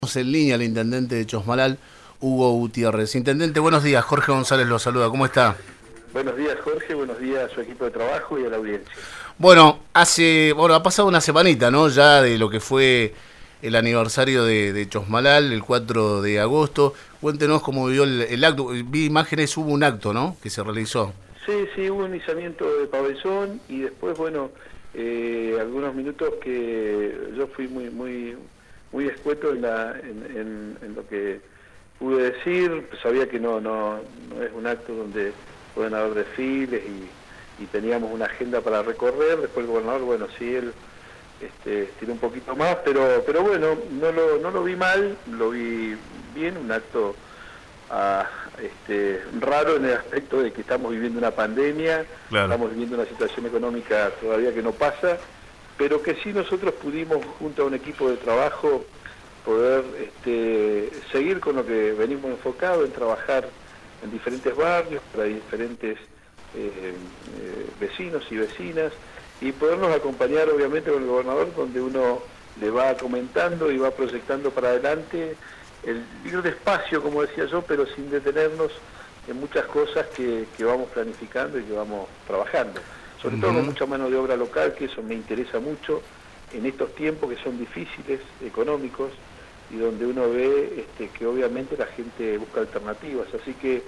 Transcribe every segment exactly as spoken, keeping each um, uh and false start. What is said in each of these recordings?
En línea al intendente de Chosmalal, Hugo Gutiérrez. Intendente, buenos días. Jorge González lo saluda. ¿Cómo está? Buenos días, Jorge. Buenos días a su equipo de trabajo y a la audiencia. Bueno, hace, bueno, ha pasado una semanita, ¿no? Ya de lo que fue el aniversario de, de Chosmalal, el cuatro de agosto. Cuéntenos cómo vivió el, el acto. Vi imágenes, hubo un acto, ¿no? Que se realizó. Sí, sí, hubo un izamiento de pabellón y después, bueno, eh, algunos minutos que yo fui muy, muy, muy escueto en, la, en, en, en lo que pude decir. Sabía que no, no, no es un acto donde pueden haber desfiles y, y teníamos una agenda para recorrer. Después el gobernador, bueno, sí, él este, estiró un poquito más, pero, pero bueno, no lo, no lo vi mal, lo vi bien, un acto a, este, raro en el aspecto de que estamos viviendo una pandemia, claro. Estamos viviendo una situación económica todavía que no pasa, pero que sí nosotros pudimos, junto a un equipo de trabajo, poder este, seguir con lo que venimos enfocados en trabajar en diferentes barrios, para diferentes eh, eh, vecinos y vecinas, y podernos acompañar obviamente con el gobernador, donde uno le va comentando y va proyectando para adelante el ir despacio, como decía yo, pero sin detenernos en muchas cosas que, que vamos planificando y que vamos trabajando. Sobre uh-huh. todo con mucha mano de obra local, que eso me interesa mucho en estos tiempos que son difíciles, económicos, y donde uno ve este, que obviamente la gente busca alternativas. Así que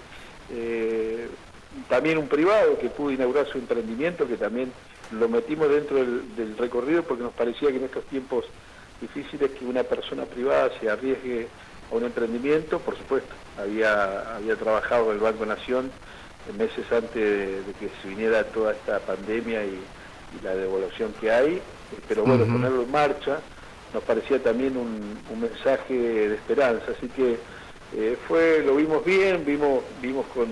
eh, también un privado que pudo inaugurar su emprendimiento, que también lo metimos dentro del, del recorrido, porque nos parecía que en estos tiempos difíciles que una persona privada se arriesgue a un emprendimiento. Por supuesto, había, había trabajado en el Banco Nación meses antes de, de que se viniera toda esta pandemia y, y la devaluación que hay, pero bueno, uh-huh. ponerlo en marcha nos parecía también un, un mensaje de esperanza, así que eh, fue, lo vimos bien, vimos, vimos con,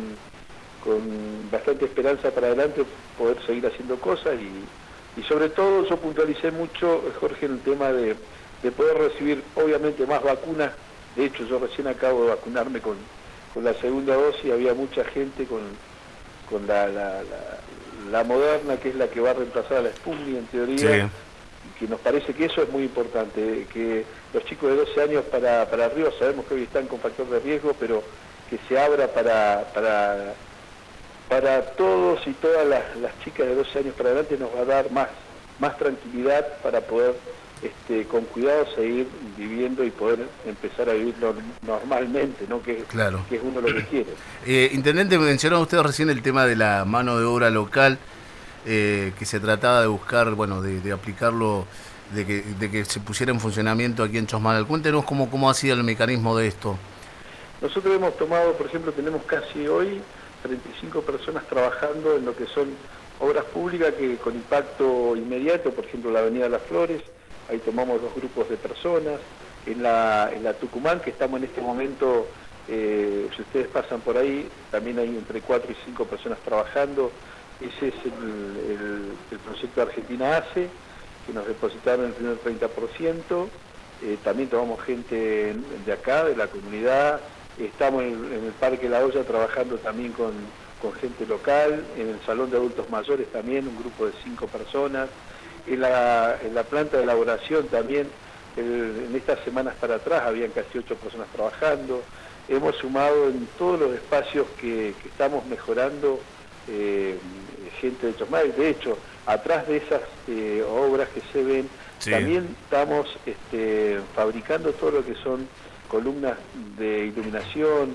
con bastante esperanza para adelante poder seguir haciendo cosas y, y sobre todo yo puntualicé mucho, Jorge, en el tema de, de poder recibir obviamente más vacunas. De hecho yo recién acabo de vacunarme con, con la segunda dosis, había mucha gente con, con la, la, la, la Moderna, que es la que va a reemplazar a la Sputnik en teoría. Sí. Que nos parece que eso es muy importante, que los chicos de doce años para, para arriba, sabemos que hoy están con factor de riesgo, pero que se abra para, para, para todos y todas las, las chicas de doce años para adelante, nos va a dar más, más tranquilidad para poder este, con cuidado seguir viviendo y poder empezar a vivir normalmente, ¿no? que, claro. que es uno lo que quiere. Eh, Intendente, mencionó usted recién el tema de la mano de obra local. Eh, que se trataba de buscar, bueno, de, de aplicarlo, de que, de que se pusiera en funcionamiento aquí en Chosmalal. Cuéntenos cómo, cómo ha sido el mecanismo de esto. Nosotros hemos tomado, por ejemplo, tenemos casi hoy treinta y cinco personas trabajando en lo que son obras públicas que con impacto inmediato, por ejemplo, la Avenida Las Flores, ahí tomamos dos grupos de personas. En la, en la Tucumán, que estamos en este momento, eh, si ustedes pasan por ahí, también hay entre cuatro y cinco personas trabajando. Ese es el, el, el proyecto Argentina Hace, que nos depositaron el primer treinta por ciento. Eh, también tomamos gente de acá, de la comunidad. Estamos en, en el Parque La Olla trabajando también con, con gente local. En el Salón de Adultos Mayores también, un grupo de cinco personas. En la, en la planta de elaboración también, el, en estas semanas para atrás, habían casi ocho personas trabajando. Hemos sumado en todos los espacios que, que estamos mejorando eh, gente de Chosmalal. De hecho, atrás de esas eh, obras que se ven, sí. también estamos este, fabricando todo lo que son columnas de iluminación,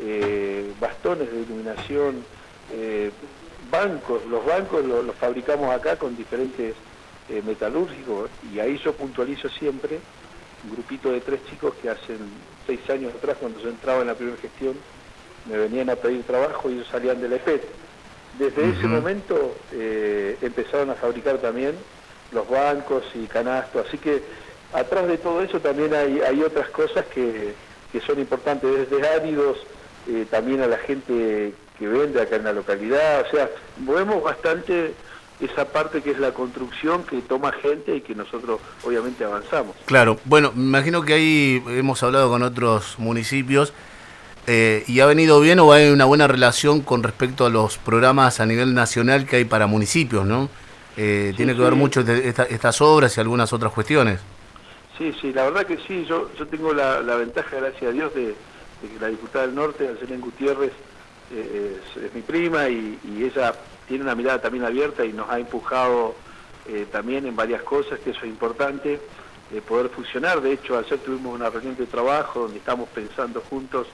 eh, bastones de iluminación, eh, bancos. Los bancos los, los fabricamos acá con diferentes eh, metalúrgicos, y ahí yo puntualizo siempre un grupito de tres chicos que hacen seis años atrás, cuando yo entraba en la primera gestión, me venían a pedir trabajo y ellos salían de la E P E T. Desde uh-huh. ese momento eh, empezaron a fabricar también los bancos y canastos, así que atrás de todo eso también hay, hay otras cosas que, que son importantes, desde áridos, eh, también a la gente que vende acá en la localidad. O sea, movemos bastante esa parte que es la construcción, que toma gente y que nosotros obviamente avanzamos. Claro, bueno, me imagino que ahí hemos hablado con otros municipios. Eh, ¿Y ha venido bien o hay una buena relación con respecto a los programas a nivel nacional que hay para municipios, no? Eh, sí, tiene que sí. ver mucho de esta, estas obras y algunas otras cuestiones. Sí, sí, la verdad que sí, yo, yo tengo la, la ventaja, gracias a Dios, de, de que la diputada del Norte, Arcelén Gutiérrez, eh, es, es mi prima y, y ella tiene una mirada también abierta y nos ha empujado eh, también en varias cosas, que eso es importante, eh, poder fusionar. De hecho, ayer tuvimos una reunión de trabajo donde estamos pensando juntos,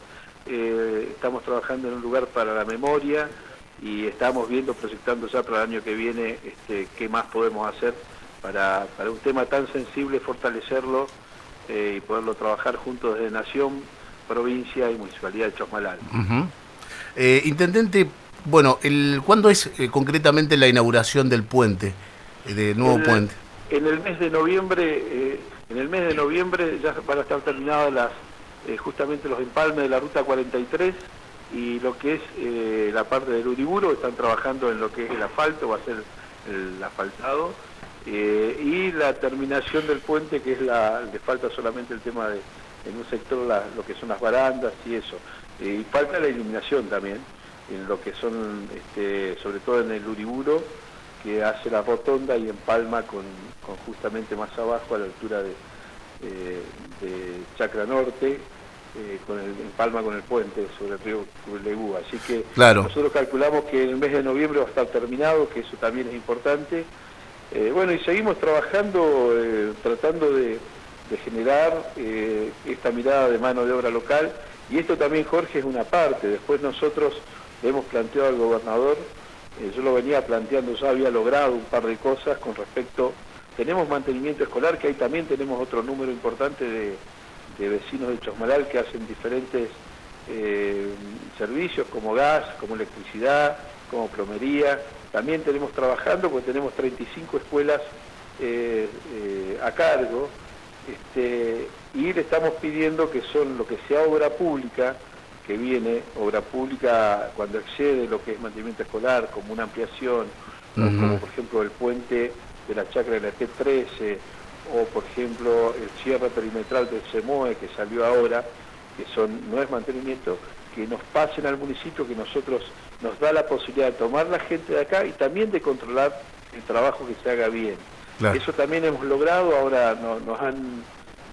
eh, estamos trabajando en un lugar para la memoria y estamos viendo, proyectando ya para el año que viene, este, qué más podemos hacer para, para un tema tan sensible, fortalecerlo eh, y poderlo trabajar juntos desde Nación, provincia y Municipalidad de Chosmalal. Uh-huh. eh, Intendente, bueno, el, ¿cuándo es eh, concretamente la inauguración del puente, eh, del nuevo el, puente? En el mes de noviembre, eh, en el mes de noviembre ya van a estar terminadas las, eh, justamente los empalmes de la ruta cuarenta y tres y lo que es eh, la parte del Uriburu, están trabajando en lo que es el asfalto, va a ser el asfaltado. Eh, y la terminación del puente, que es la, le falta solamente el tema de, en un sector, la, lo que son las barandas y eso. Eh, y falta la iluminación también, en lo que son, este, sobre todo en el Uriburu, que hace la rotonda y empalma con, con justamente más abajo, a la altura de, eh, de Chacra Norte, eh, con el empalma con el puente sobre el río Curlegú. Así que claro, nosotros calculamos que en el mes de noviembre va a estar terminado, que eso también es importante. Eh, bueno, y seguimos trabajando, eh, tratando de, de generar eh, esta mirada de mano de obra local, y esto también, Jorge, es una parte. Después nosotros le hemos planteado al gobernador, eh, yo lo venía planteando, ya había logrado un par de cosas con respecto, tenemos mantenimiento escolar, que ahí también tenemos otro número importante de, de vecinos de Chosmalal que hacen diferentes eh, servicios como gas, como electricidad, como plomería. También tenemos trabajando, porque tenemos treinta y cinco escuelas eh, eh, a cargo, este, y le estamos pidiendo que son lo que sea obra pública, que viene, obra pública cuando excede lo que es mantenimiento escolar, como una ampliación, uh-huh. o como por ejemplo el puente de la chacra de la T trece, o por ejemplo el cierre perimetral del CEMOE que salió ahora, que son no es mantenimiento, que nos pasen al municipio, que nosotros nos da la posibilidad de tomar la gente de acá y también de controlar el trabajo que se haga bien. Claro. Eso también hemos logrado, ahora no, nos han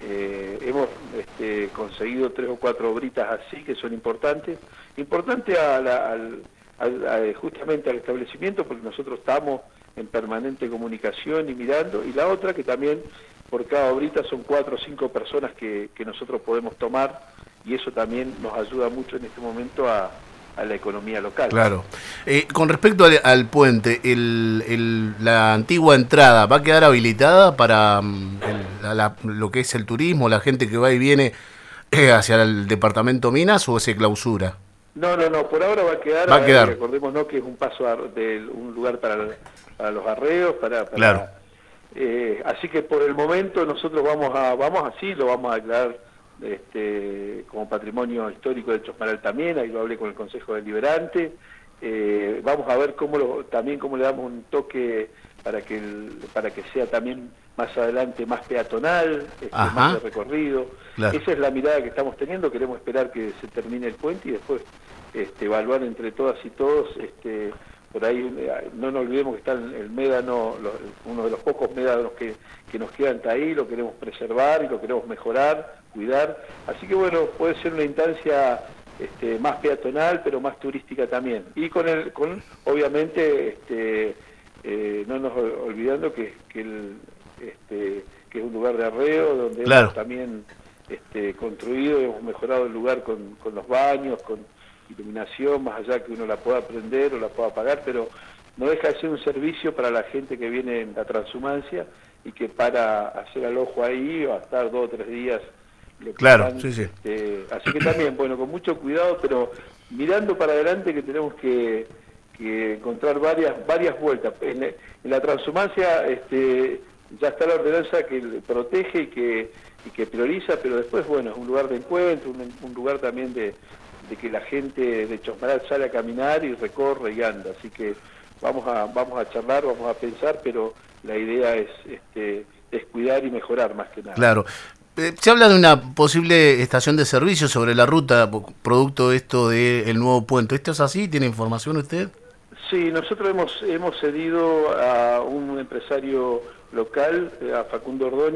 eh, hemos este, conseguido tres o cuatro obritas así que son importantes, importante a la, al, al, a, justamente al establecimiento, porque nosotros estamos en permanente comunicación y mirando, y la otra que también por cada obrita son cuatro o cinco personas que, que nosotros podemos tomar, y eso también nos ayuda mucho en este momento a, a la economía local. Claro. Eh, con respecto al, al puente, el, el, la antigua entrada, ¿va a quedar habilitada para el, la, la, lo que es el turismo, la gente que va y viene eh, hacia el departamento Minas, o se clausura? No, no, no, por ahora va a quedar. Va a quedar. Recordémonos que es un paso a, de un lugar para, para los arreos, para... para claro. Eh, así que por el momento nosotros vamos a, vamos así, lo vamos a declarar este, como patrimonio histórico de Chosmalal también, ahí lo hablé con el Consejo Deliberante, eh, vamos a ver cómo lo, también cómo le damos un toque para que el, para que sea también más adelante más peatonal, este, más de recorrido. Claro. Esa es la mirada que estamos teniendo, queremos esperar que se termine el puente y después este, evaluar entre todas y todos, este, por ahí no nos olvidemos que está el médano, los, uno de los pocos médanos que, que nos quedan está ahí, lo queremos preservar y lo queremos mejorar, cuidar, así que bueno, puede ser una instancia este, más peatonal pero más turística también, y con el, con obviamente este, eh, no nos olvidando que, que, el, este, que es un lugar de arreo donde claro. hemos también este, construido, hemos mejorado el lugar con, con los baños, con iluminación, más allá que uno la pueda prender o la pueda apagar, pero no deja de ser un servicio para la gente que viene en la transhumancia y que para hacer al ojo ahí va a estar dos o tres días. Claro, van, sí, sí. Este, así que también, bueno, con mucho cuidado, pero mirando para adelante que tenemos que, que encontrar varias varias vueltas. En, en la transhumancia este, ya está la ordenanza que protege y que, y que prioriza, pero después, bueno, es un lugar de encuentro, un, un lugar también de de que la gente de Chosmalal sale a caminar y recorre y anda, así que vamos a vamos a charlar, vamos a pensar, pero la idea es este es cuidar y mejorar más que nada. Claro. Eh, se habla de una posible estación de servicio sobre la ruta, producto de esto del nuevo puente. ¿Esto es así? ¿Tiene información usted? Sí, nosotros hemos hemos cedido a un empresario local, a Facundo Ordóñez,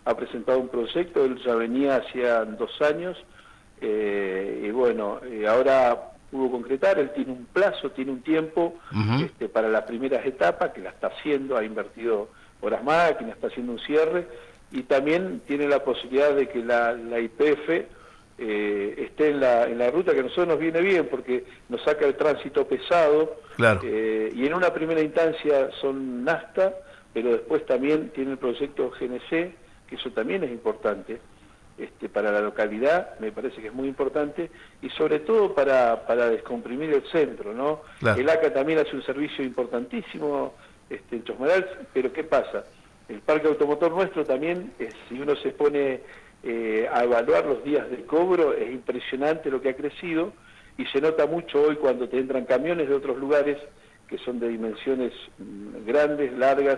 ha presentado un proyecto, él ya venía hacía dos años, eh, y bueno, eh, ahora pudo concretar, él tiene un plazo, tiene un tiempo uh-huh. este, para las primeras etapas, que la está haciendo, ha invertido horas máquinas, está haciendo un cierre, y también tiene la posibilidad de que la, la Y P F eh, esté en la, en la ruta, que a nosotros nos viene bien, porque nos saca el tránsito pesado, claro. eh, y en una primera instancia son NASTA, pero después también tiene el proyecto G N C, que eso también es importante. Este, para la localidad, me parece que es muy importante, y sobre todo para, para descomprimir el centro, ¿no? Claro. El A C A también hace un servicio importantísimo este, en Chosmalal, pero ¿qué pasa? El parque automotor nuestro también, es, si uno se pone eh, a evaluar los días de cobro, es impresionante lo que ha crecido, y se nota mucho hoy cuando te entran camiones de otros lugares, que son de dimensiones mmm, grandes, largas,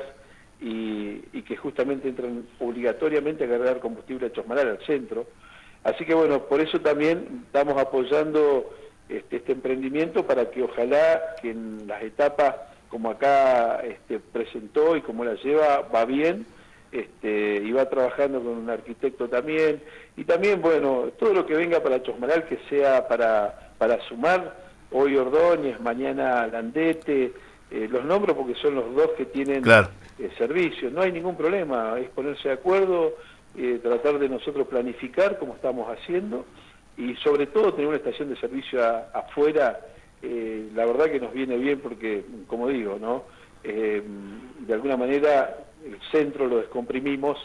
Y, y que justamente entran obligatoriamente a cargar combustible a Chosmalal, al centro. Así que bueno, por eso también estamos apoyando este, este emprendimiento, para que ojalá que en las etapas como acá este, presentó y como la lleva, va bien, este, y va trabajando con un arquitecto también, y también bueno, todo lo que venga para Chosmalal que sea para, para sumar, hoy Ordóñez, mañana Landete, eh, los nombro porque son los dos que tienen... Claro. Eh, servicios, no hay ningún problema, es ponerse de acuerdo, eh, tratar de nosotros planificar como estamos haciendo, y sobre todo tener una estación de servicio a, afuera, eh, la verdad que nos viene bien porque, como digo, ¿no? Eh, de alguna manera el centro lo descomprimimos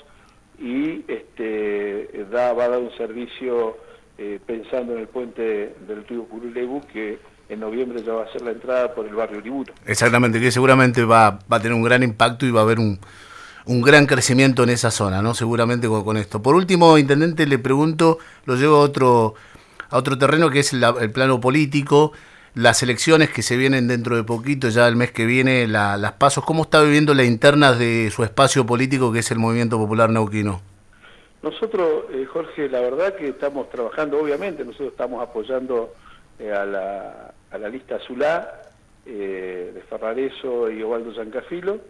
y este da, va a dar un servicio eh, pensando en el puente del río Curulebu, que en noviembre ya va a ser la entrada por el barrio Uriburu. Exactamente, que seguramente va, va a tener un gran impacto y va a haber un, un gran crecimiento en esa zona, ¿no? Seguramente con, con esto. Por último, intendente, le pregunto, lo llevo a otro, a otro terreno, que es el, el plano político, las elecciones que se vienen dentro de poquito, ya el mes que viene, la, las pasos. ¿Cómo está viviendo las internas de su espacio político, que es el Movimiento Popular Neuquino? Nosotros, eh, Jorge, la verdad que estamos trabajando, obviamente, nosotros estamos apoyando eh, a la... a la lista Azulá, eh, de Ferrareso y Ovaldo Zancafilo,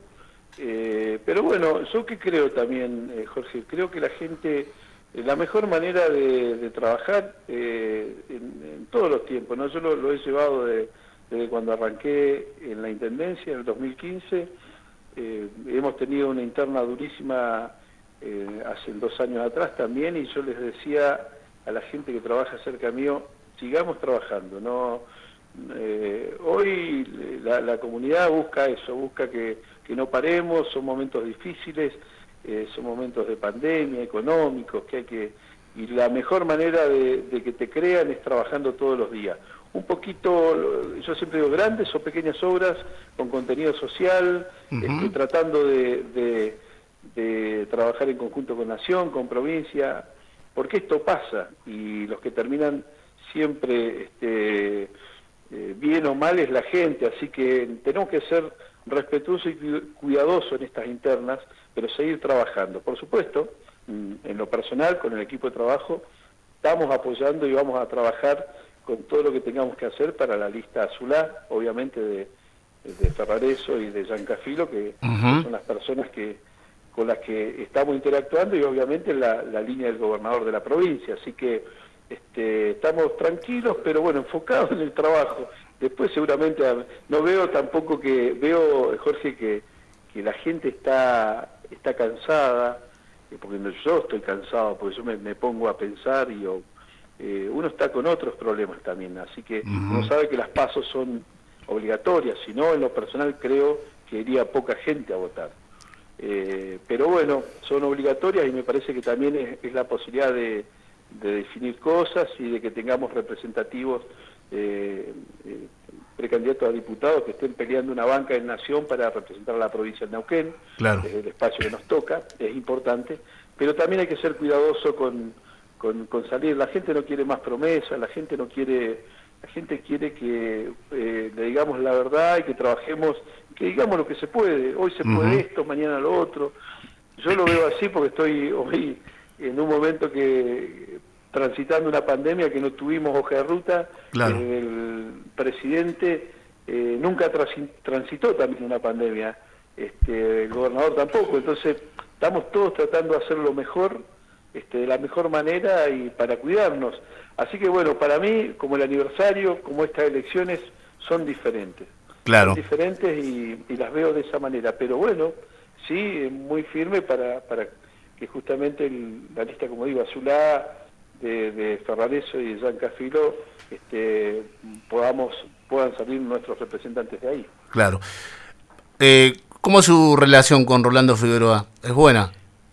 eh, pero bueno, yo que creo también, eh, Jorge, creo que la gente, eh, la mejor manera de, de trabajar eh, en, en todos los tiempos, ¿no? Yo lo, lo he llevado de, desde cuando arranqué en la Intendencia, en el dos mil quince, eh, hemos tenido una interna durísima eh, hace dos años atrás también, y yo les decía a la gente que trabaja cerca mío, sigamos trabajando, no... Eh, hoy la, la comunidad busca eso, busca que, que no paremos, son momentos difíciles, eh, son momentos de pandemia, económicos, que hay que, y la mejor manera de, de que te crean es trabajando todos los días. Un poquito, yo siempre digo, grandes o pequeñas obras con contenido social, uh-huh. este, tratando de, de, de trabajar en conjunto con Nación, con provincia, porque esto pasa, y los que terminan siempre... este Eh, bien o mal es la gente, así que tenemos que ser respetuosos y cuidadosos en estas internas, pero seguir trabajando. Por supuesto, en lo personal, con el equipo de trabajo, estamos apoyando y vamos a trabajar con todo lo que tengamos que hacer para la lista Azulá, obviamente de, de Ferrareso y de Zancafilo, que uh-huh. son las personas que con las que estamos interactuando, y obviamente la, la línea del gobernador de la provincia, así que Este, estamos tranquilos, pero bueno, enfocados en el trabajo. Después seguramente, no veo tampoco que, veo, Jorge, que, que la gente está, está cansada, porque yo estoy cansado, porque yo me, me pongo a pensar y yo, eh, uno está con otros problemas también, así que uh-huh. uno sabe que las pasos son obligatorias, si no, en lo personal creo que iría poca gente a votar. Eh, pero bueno, son obligatorias, y me parece que también es, es la posibilidad de de definir cosas y de que tengamos representativos eh, eh, precandidatos a diputados que estén peleando una banca en Nación para representar a la provincia de Neuquén, claro. eh, el espacio que nos toca, es importante, pero también hay que ser cuidadoso con, con, con salir. La gente no quiere más promesas, la gente no quiere, la gente quiere que eh, le digamos la verdad y que trabajemos, que digamos lo que se puede. Hoy se puede uh-huh. esto, mañana lo otro. Yo lo veo así porque estoy hoy en un momento que transitando una pandemia que no tuvimos hoja de ruta, claro. eh, el presidente eh, nunca transitó también una pandemia, este, el gobernador tampoco, entonces estamos todos tratando de hacerlo mejor, este, de la mejor manera y para cuidarnos. Así que bueno, para mí, como el aniversario, como estas elecciones, son diferentes. Claro. Son diferentes y, y las veo de esa manera. Pero bueno, sí, muy firme para, para que justamente el, la lista, como digo, Azulá, de, de Ferrareso y de Jean Cafilo, este, podamos, puedan salir nuestros representantes de ahí. Claro. Eh, ¿Cómo es su relación con Rolando Figueroa? ¿Es buena?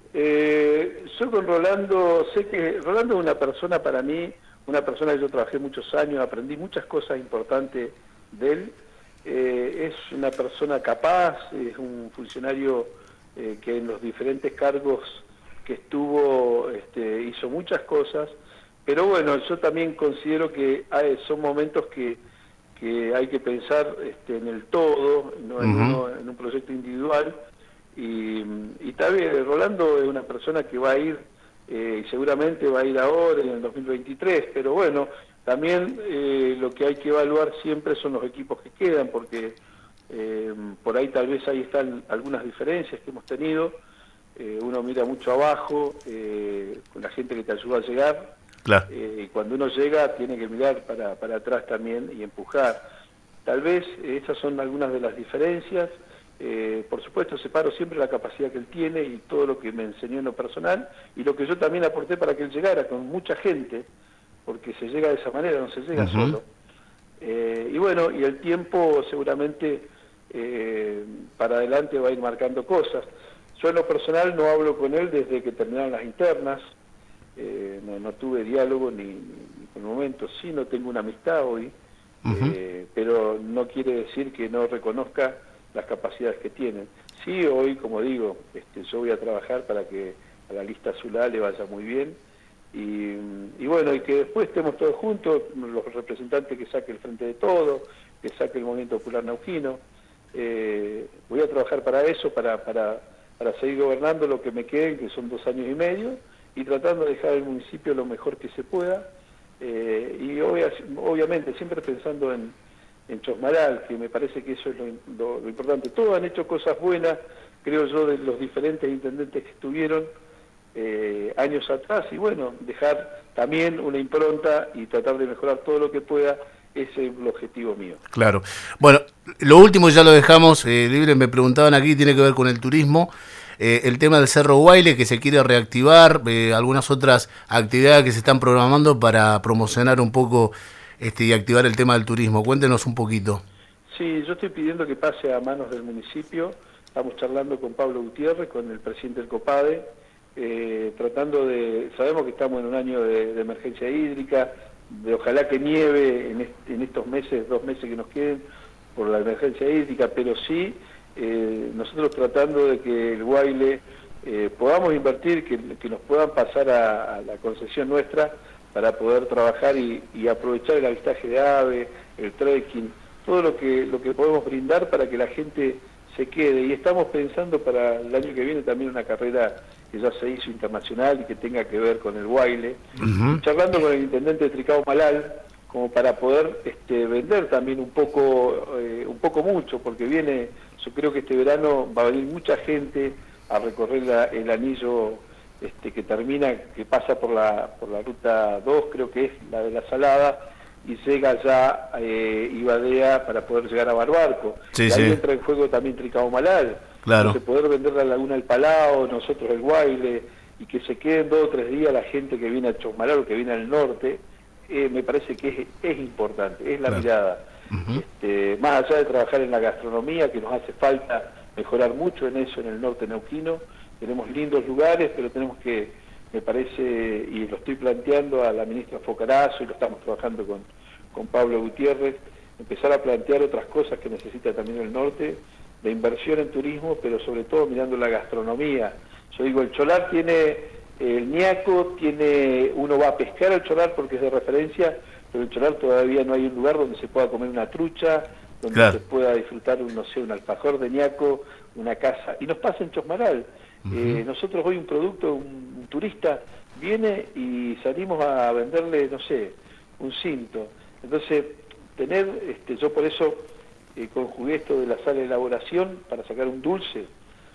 Eh, yo con Rolando, sé que Rolando es una persona para mí, una persona que yo trabajé muchos años, aprendí muchas cosas importantes de él. Eh, es una persona capaz, es un funcionario eh, que en los diferentes cargos que estuvo este, hizo muchas cosas, pero bueno, yo también considero que hay, son momentos que, que hay que pensar este, en el todo, no en, uh-huh. uno, en un proyecto individual, y, y también Rolando es una persona que va a ir, eh, y seguramente va a ir ahora en el dos mil veintitrés, pero bueno, también eh, lo que hay que evaluar siempre son los equipos que quedan, porque eh, por ahí tal vez ahí están algunas diferencias que hemos tenido. Eh, uno mira mucho abajo, eh, con la gente que te ayuda a llegar, claro. eh, y cuando uno llega tiene que mirar para, para atrás también y empujar. Tal vez eh, esas son algunas de las diferencias. Eh, por supuesto, separo siempre la capacidad que él tiene y todo lo que me enseñó en lo personal, y lo que yo también aporté para que él llegara, con mucha gente, porque se llega de esa manera, no se llega uh-huh. solo. Eh, y bueno, y el tiempo seguramente eh, para adelante va a ir marcando cosas. Yo en lo personal no hablo con él desde que terminaron las internas, eh, no, no tuve diálogo ni, ni por el momento, sí, no tengo una amistad hoy, uh-huh. eh, pero no quiere decir que no reconozca las capacidades que tienen. Sí, hoy, como digo, este, yo voy a trabajar para que a la lista Azulá le vaya muy bien, y, y bueno, y que después estemos todos juntos, los representantes que saque el Frente de Todos, que saque el Movimiento Popular Neuquino. Eh, voy a trabajar para eso, para... para para seguir gobernando lo que me queden, que son dos años y medio, y tratando de dejar el municipio lo mejor que se pueda, eh, y obvia, obviamente siempre pensando en, en Chosmalal, que me parece que eso es lo, lo, lo importante. Todos han hecho cosas buenas, creo yo, de los diferentes intendentes que estuvieron eh, años atrás, y bueno, dejar también una impronta y tratar de mejorar todo lo que pueda. Ese es el objetivo mío. Claro. Bueno, lo último ya lo dejamos eh, libre. Me preguntaban aquí, tiene que ver con el turismo. Eh, el tema del Cerro Guayle, que se quiere reactivar, eh, algunas otras actividades que se están programando para promocionar un poco este, y activar el tema del turismo. Cuéntenos un poquito. Sí, yo estoy pidiendo que pase a manos del municipio. Estamos charlando con Pablo Gutiérrez, con el presidente del COPADE, eh, tratando de... Sabemos que estamos en un año de, de emergencia hídrica, de ojalá que nieve en, est en estos meses, dos meses que nos queden por la emergencia hídrica, pero sí eh, nosotros tratando de que el Guayle eh, podamos invertir, que, que nos puedan pasar a, a la concesión nuestra para poder trabajar y, y aprovechar el avistaje de ave, el trekking, todo lo que, lo que podemos brindar para que la gente se quede. Y estamos pensando para el año que viene también una carrera que ya se hizo internacional y que tenga que ver con el Guayle, uh-huh. charlando con el intendente de Tricao Malal, como para poder este, vender también un poco, eh, un poco mucho, porque viene, yo creo que este verano va a venir mucha gente a recorrer la, el anillo este, que termina, que pasa por la, por la ruta dos, creo que es la de la Salada, y llega ya eh, Ibadea para poder llegar a Barbarco. Sí, y ahí sí. entra en juego también Tricao Malal. Claro. Entonces poder vender la Laguna del Palao, nosotros el Guayle, y que se queden dos o tres días la gente que viene a Chosmalal o que viene al norte, eh, me parece que es, es importante, es la claro. mirada. Uh-huh. este, más allá de trabajar en la gastronomía, que nos hace falta mejorar mucho en eso en el norte neuquino, tenemos lindos lugares, pero tenemos que, me parece, y lo estoy planteando a la ministra Focarazo, y lo estamos trabajando con, con Pablo Gutiérrez, empezar a plantear otras cosas que necesita también el norte, de inversión en turismo, pero sobre todo mirando la gastronomía. Yo digo, el Cholar tiene el ñaco, tiene, uno va a pescar al Cholar porque es de referencia, pero el Cholar todavía no hay un lugar donde se pueda comer una trucha, donde claro. se pueda disfrutar, un, no sé, un alfajor de ñaco, una casa. Y nos pasa en Chosmalal. Uh-huh. eh, nosotros hoy un producto, un, un turista viene y salimos a venderle, no sé, un cinto. Entonces, tener, este, yo por eso... Eh, conjugué esto de la sala de elaboración para sacar un dulce,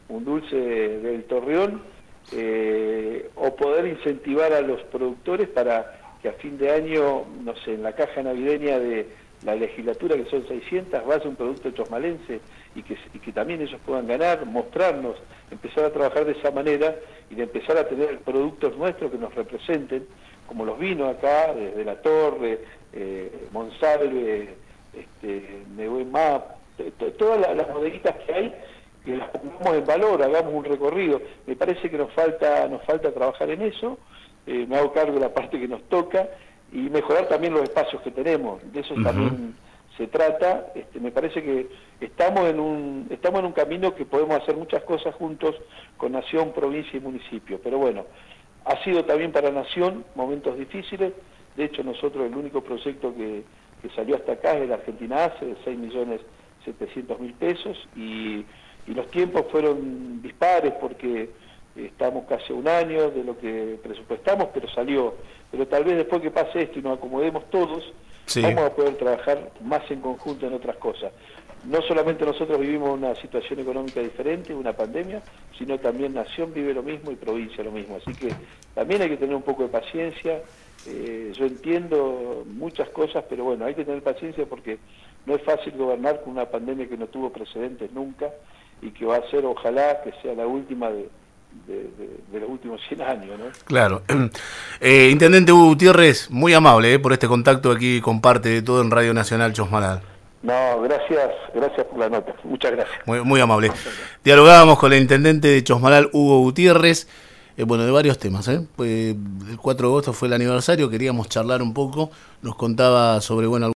un dulce del Torreón, eh, o poder incentivar a los productores para que a fin de año, no sé, en la caja navideña de la legislatura, que son seiscientas, vaya un producto chosmalense y que, y que también ellos puedan ganar, mostrarnos, empezar a trabajar de esa manera y de empezar a tener productos nuestros que nos representen, como los vinos acá, desde La Torre, eh, Monsalve, este, Neuemap, todas las bodeguitas que hay, que las pongamos en valor, hagamos un recorrido. Me parece que nos falta, nos falta trabajar en eso, eh, me hago cargo de la parte que nos toca, y mejorar también los espacios que tenemos, de eso uh-huh. también se trata. Este, me parece que estamos en un estamos en un camino que podemos hacer muchas cosas juntos con Nación, provincia y municipio, pero bueno, ha sido también para Nación momentos difíciles. De hecho, nosotros el único proyecto que, que salió hasta acá es el Argentina Hace, de seis millones setecientos mil pesos, y, y los tiempos fueron dispares porque estamos casi a un año de lo que presupuestamos, pero salió. Pero tal vez después que pase esto y nos acomodemos todos, sí. vamos a poder trabajar más en conjunto en otras cosas. No solamente nosotros vivimos una situación económica diferente, una pandemia, sino también Nación vive lo mismo y provincia lo mismo. Así que también hay que tener un poco de paciencia. Eh, yo entiendo muchas cosas, pero bueno, hay que tener paciencia porque no es fácil gobernar con una pandemia que no tuvo precedentes nunca y que va a ser, ojalá, que sea la última de... De, de, de los últimos cien años, ¿no? Claro. Eh, Intendente Hugo Gutiérrez, muy amable eh, por este contacto aquí, comparte de todo en Radio Nacional Chosmalal. No, gracias, gracias por la nota, muchas gracias. Muy, muy amable. Dialogábamos con el Intendente de Chosmalal, Hugo Gutiérrez, eh, bueno, de varios temas. ¿eh? Pues el cuatro de agosto fue el aniversario, queríamos charlar un poco, nos contaba sobre, bueno,